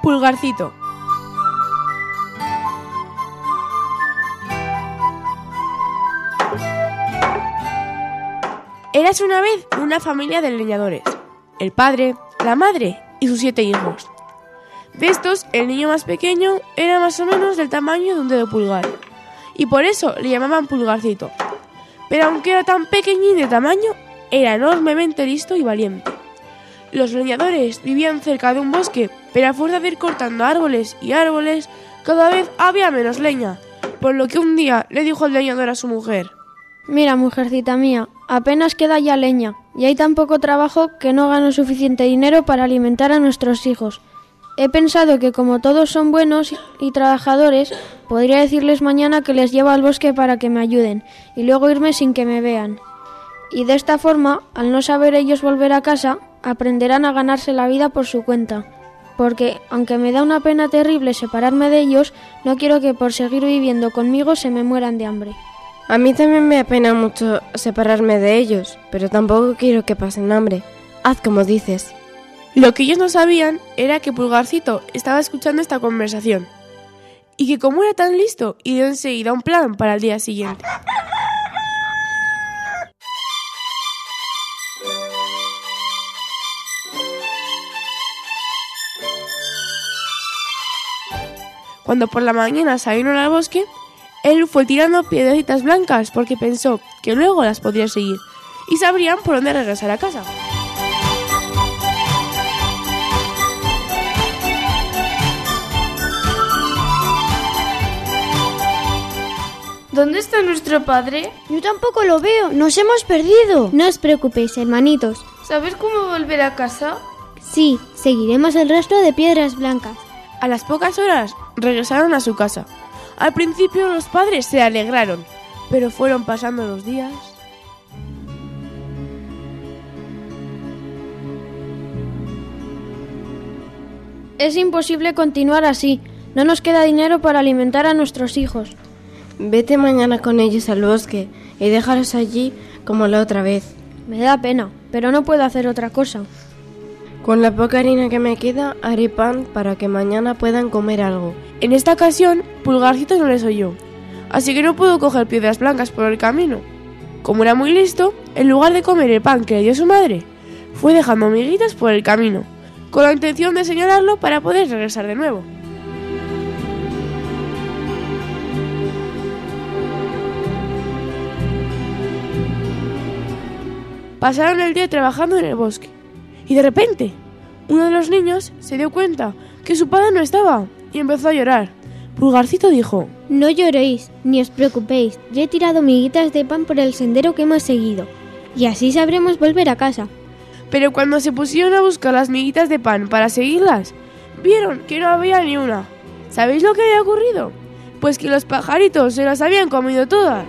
Pulgarcito. Érase una vez una familia de leñadores, el padre, la madre y sus 7 hijos. De estos, el niño más pequeño era más o menos del tamaño de un dedo pulgar, y por eso le llamaban Pulgarcito. Pero aunque era tan pequeñín de tamaño, era enormemente listo y valiente. Los leñadores vivían cerca de un bosque, pero a fuerza de ir cortando árboles y árboles, cada vez había menos leña, por lo que un día le dijo el leñador a su mujer: «Mira, mujercita mía, apenas queda ya leña, y hay tan poco trabajo que no gano suficiente dinero para alimentar a nuestros hijos. He pensado que como todos son buenos y trabajadores, podría decirles mañana que les llevo al bosque para que me ayuden, y luego irme sin que me vean. Y de esta forma, al no saber ellos volver a casa, aprenderán a ganarse la vida por su cuenta. Porque, aunque me da una pena terrible separarme de ellos, no quiero que por seguir viviendo conmigo se me mueran de hambre». A mí también me apena mucho separarme de ellos, pero tampoco quiero que pasen hambre. Haz como dices. Lo que ellos no sabían era que Pulgarcito estaba escuchando esta conversación, y que como era tan listo, dio enseguida un plan para el día siguiente. Cuando por la mañana salieron al bosque, él fue tirando piedrecitas blancas porque pensó que luego las podría seguir y sabrían por dónde regresar a casa. ¿Dónde está nuestro padre? Yo tampoco lo veo, nos hemos perdido. No os preocupéis, hermanitos. ¿Sabes cómo volver a casa? Sí, seguiremos el rastro de piedras blancas. A las pocas horas regresaron a su casa. Al principio los padres se alegraron, pero fueron pasando los días. Es imposible continuar así. No nos queda dinero para alimentar a nuestros hijos. Vete mañana con ellos al bosque y déjalos allí como la otra vez. Me da pena, pero no puedo hacer otra cosa. Con la poca harina que me queda, haré pan para que mañana puedan comer algo. En esta ocasión, Pulgarcito no les oyó, así que no pudo coger piedras blancas por el camino. Como era muy listo, en lugar de comer el pan que le dio su madre, fue dejando miguitas por el camino, con la intención de señalarlo para poder regresar de nuevo. Pasaron el día trabajando en el bosque, y de repente, uno de los niños se dio cuenta que su padre no estaba y empezó a llorar. Pulgarcito dijo: No lloréis, ni os preocupéis. Yo he tirado miguitas de pan por el sendero que hemos seguido, y así sabremos volver a casa. Pero cuando se pusieron a buscar las miguitas de pan para seguirlas, vieron que no había ni una. ¿Sabéis lo que había ocurrido? Pues que los pajaritos se las habían comido todas.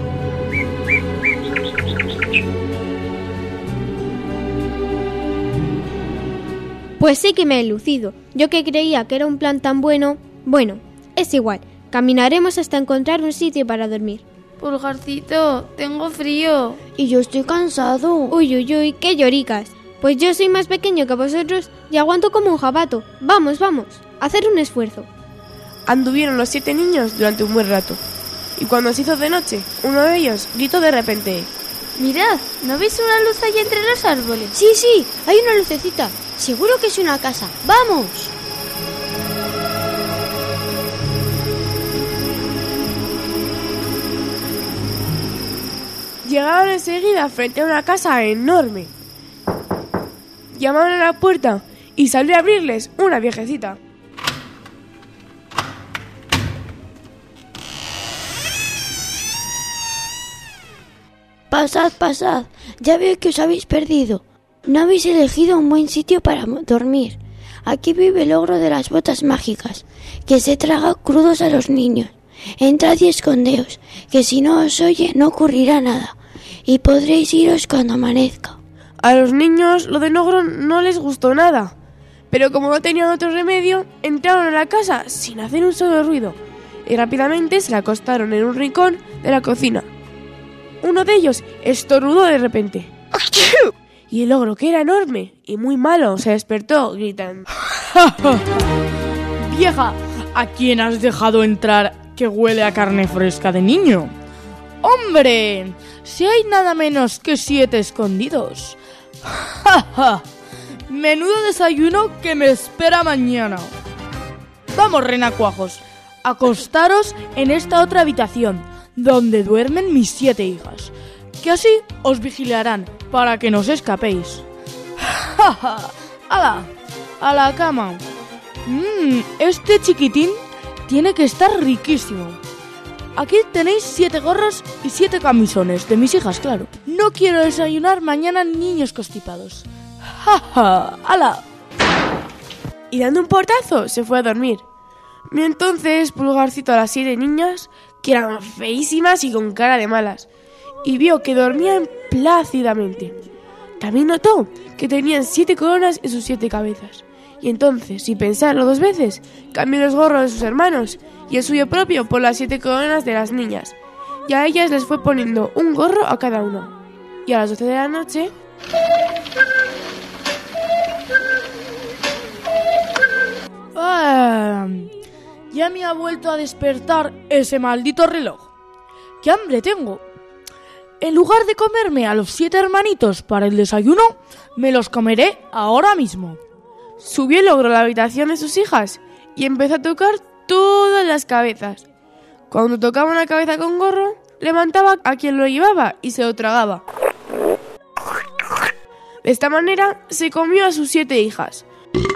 Pues sí que me he lucido. Yo que creía que era un plan tan bueno... Bueno, es igual. Caminaremos hasta encontrar un sitio para dormir. Pulgarcito, tengo frío. Y yo estoy cansado. Uy, uy, uy, qué lloricas. Pues yo soy más pequeño que vosotros y aguanto como un jabato. Vamos, vamos, hacer un esfuerzo. Anduvieron los 7 niños durante un buen rato, y cuando se hizo de noche, uno de ellos gritó de repente: Mirad, ¿no veis una luz ahí entre los árboles? Sí, sí, hay una lucecita. Seguro que es una casa. ¡Vamos! Llegaron enseguida frente a una casa enorme. Llamaron a la puerta y salió a abrirles una viejecita. Pasad, pasad. Ya veo que os habéis perdido. No habéis elegido un buen sitio para dormir. Aquí vive el ogro de las botas mágicas, que se traga crudos a los niños. Entrad y escondeos, que si no os oye no ocurrirá nada, y podréis iros cuando amanezca. A los niños lo del ogro no les gustó nada, pero como no tenían otro remedio, entraron a la casa sin hacer un solo ruido, y rápidamente se acostaron en un rincón de la cocina. Uno de ellos estornudó de repente, y el ogro, que era enorme y muy malo, se despertó gritando. Vieja, ¿a quién has dejado entrar que huele a carne fresca de niño? ¡Hombre! Si hay nada menos que 7 escondidos. ¡Ja, ja! Menudo desayuno que me espera mañana. Vamos, renacuajos, acostaros en esta otra habitación, donde duermen mis 7 hijas, que así os vigilarán para que no os escapéis. ¡Ja, ja! ¡Hala! ¡A la cama! Este chiquitín tiene que estar riquísimo. Aquí tenéis 7 gorros y 7 camisones, de mis hijas, claro. No quiero desayunar mañana niños constipados. ¡Ja, ja! ¡Hala! Y dando un portazo se fue a dormir. Y entonces Pulgarcito a las 7 niñas, que eran feísimas y con cara de malas, y vio que dormían plácidamente. También notó que tenían 7 coronas en sus 7 cabezas. Y entonces, sin pensarlo 2 veces, cambió los gorros de sus hermanos y el suyo propio por las 7 coronas de las niñas. Y a ellas les fue poniendo un gorro a cada uno. Y a las 12 de la noche... Ya me ha vuelto a despertar ese maldito reloj. ¡Qué hambre tengo! En lugar de comerme a los 7 hermanitos para el desayuno, me los comeré ahora mismo. Subió el ogro a la habitación de sus hijas y empezó a tocar todas las cabezas. Cuando tocaba una cabeza con gorro, levantaba a quien lo llevaba y se lo tragaba. De esta manera se comió a sus 7 hijas,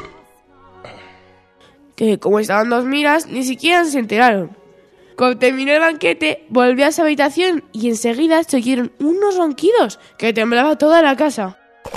que como estaban 2 miras, ni siquiera se enteraron. Cuando terminó el banquete, volvió a su habitación y enseguida se oyeron unos ronquidos que temblaba toda la casa.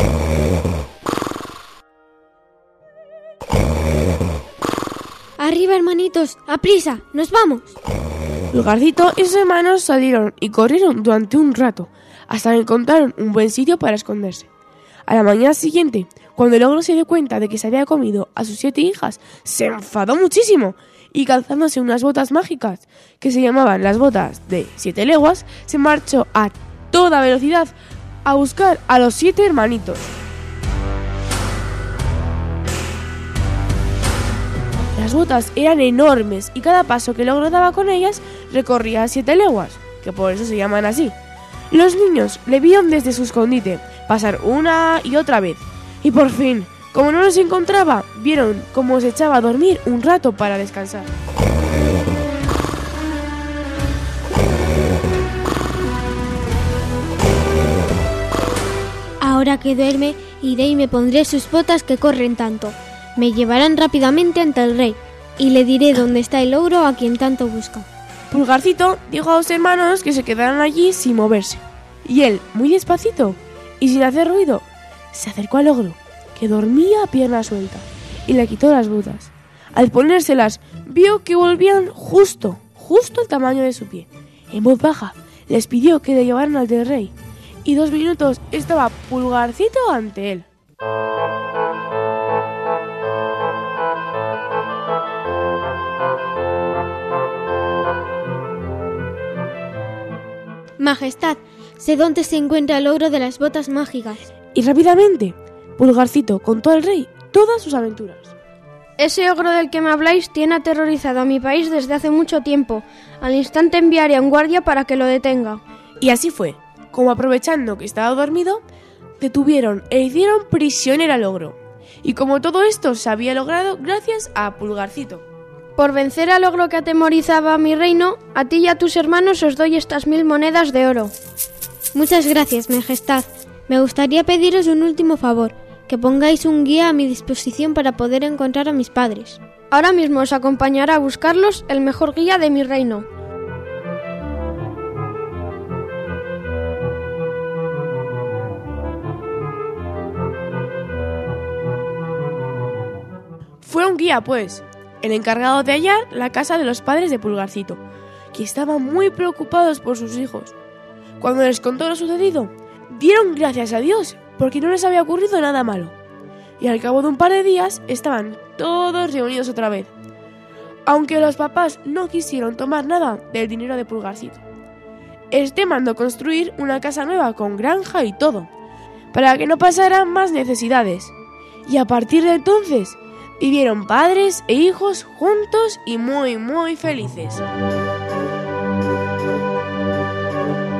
Arriba, hermanitos, aprisa, nos vamos. Pulgarcito y sus hermanos salieron y corrieron durante un rato, hasta que encontraron un buen sitio para esconderse. A la mañana siguiente, cuando el ogro se dio cuenta de que se había comido a sus 7 hijas, se enfadó muchísimo y, calzándose unas botas mágicas, que se llamaban las botas de 7 leguas, se marchó a toda velocidad a buscar a los 7 hermanitos. Las botas eran enormes y cada paso que el ogro daba con ellas recorría 7 leguas, que por eso se llaman así. Los niños le vieron desde su escondite pasar una y otra vez, y por fin, como no los encontraba, vieron cómo se echaba a dormir un rato para descansar. Ahora que duerme, iré y me pondré sus botas que corren tanto. Me llevarán rápidamente ante el rey, y le diré dónde está el ogro a quien tanto busca. Pulgarcito dijo a los hermanos que se quedaran allí sin moverse, y él, muy despacito y sin hacer ruido, se acercó al ogro, que dormía a pierna suelta, y le quitó las botas. Al ponérselas, vio que volvían justo al tamaño de su pie. En voz baja, les pidió que le llevaran al del rey, y 2 minutos estaba Pulgarcito ante él. Majestad, sé dónde se encuentra el ogro de las botas mágicas. Y rápidamente, Pulgarcito contó al rey todas sus aventuras. Ese ogro del que me habláis tiene aterrorizado a mi país desde hace mucho tiempo. Al instante enviaré a un guardia para que lo detenga. Y así fue, como aprovechando que estaba dormido, detuvieron e hicieron prisionero al ogro. Y como todo esto se había logrado gracias a Pulgarcito. Por vencer al ogro que atemorizaba a mi reino, a ti y a tus hermanos os doy estas 1000 monedas de oro. Muchas gracias, Majestad. Me gustaría pediros un último favor, que pongáis un guía a mi disposición para poder encontrar a mis padres. Ahora mismo os acompañará a buscarlos el mejor guía de mi reino. Fue un guía, pues, el encargado de hallar la casa de los padres de Pulgarcito, que estaban muy preocupados por sus hijos. Cuando les contó lo sucedido, dieron gracias a Dios, porque no les había ocurrido nada malo. Y al cabo de un par de días estaban todos reunidos otra vez, aunque los papás no quisieron tomar nada del dinero de Pulgarcito. Este mandó construir una casa nueva con granja y todo, para que no pasaran más necesidades. Y a partir de entonces, Vivieron padres e hijos juntos y muy, muy felices.